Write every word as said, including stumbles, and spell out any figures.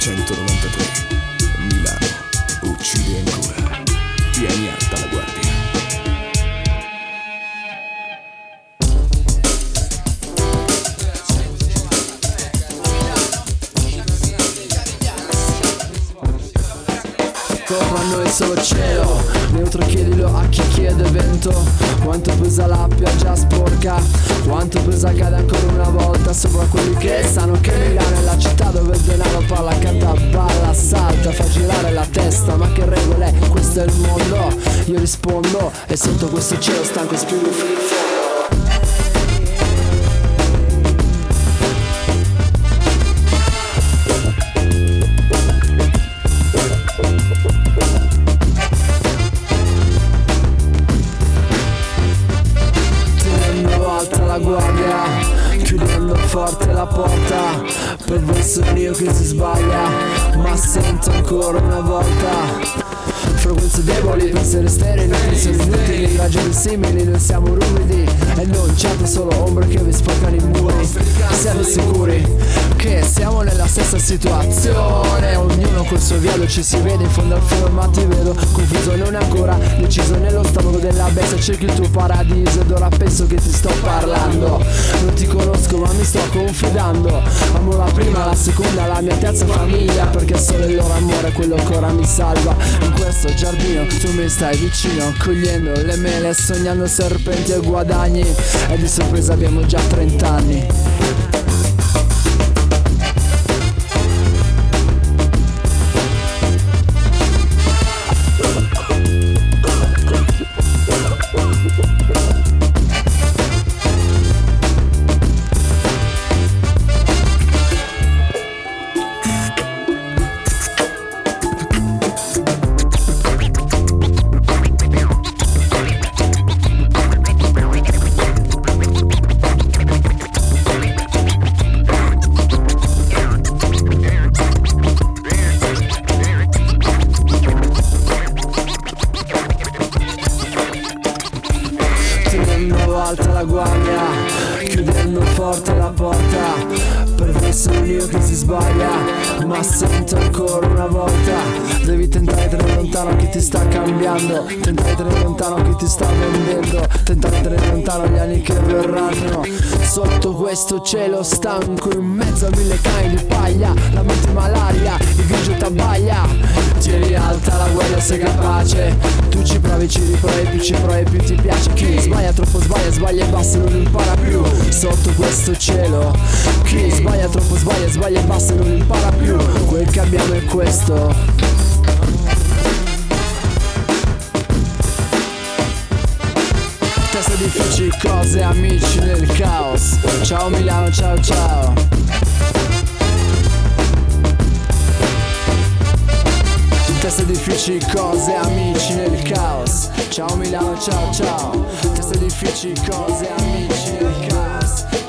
millenovecentonovantatré, Milano uccide ancora. Tieni alta la guardia. Sopra noi solo cielo, neutro chiedilo a chi chiede vento. Quanto pesa la pioggia sporca, quanto pesa cade ancora una volta sopra quelli che sanno che Milano è la città dove il denaro parla, canta, balla, salta, fa girare la testa. Ma che regole, questo è il mondo, io rispondo, e sotto questo cielo stanco spingo fino in fondo. La guardia, chiudendo forte la porta, per voi sono io che si sbaglia, ma sento ancora una volta. Frequenze deboli, pensieri sterili, pensieri inutili, ragioni simili, noi siamo rumidi e non certo solo ombre che vi sporcano i muri. Siamo sicuri che siamo nella stessa situazione, ognuno col suo viaggio ci si vede in fondo al fiume, ma ti vedo confuso, non ancora deciso nello stomaco della bestia. Cerchi il tuo paradiso ed ora penso che ti sto parlando. Non ti conosco ma mi sto confidando, amo la prima, la seconda, la mia terza famiglia, perché solo il loro amore è quello che ora mi salva. In questo giardino tu mi stai vicino, cogliendo le mele, sognando serpenti e guadagni, e di sorpresa abbiamo già trent'anni. Alta la guardia, chiudendo forte la porta, per voi sono io che si sbaglia, ma sento ancora una volta. Devi tentare di tenere lontano chi ti sta cambiando, tentare di tenere lontano chi ti sta vendendo, tentare di tenere lontano gli anni che verranno. Sotto questo cielo stanco, in mezzo a mille cani di paglia, la mente malaria, il grigio t'abbaglia. Tieni alta la guardia, sei capace, tu ci provi, ci riprovi, più ci provi più ti piace. Chi sbaglia troppo sbaglia, sbaglia e basta, non impara più. Sotto questo cielo, chi sbaglia troppo sbaglia, sbaglia e basta, non impara più. Quel che abbiamo è questo. Teste difficili, cose, amici nel caos. Ciao Milano, ciao ciao. Teste difficili, cose, amici nel caos. Ciao Milano, ciao ciao. Teste difficili, cose, amici nel caos.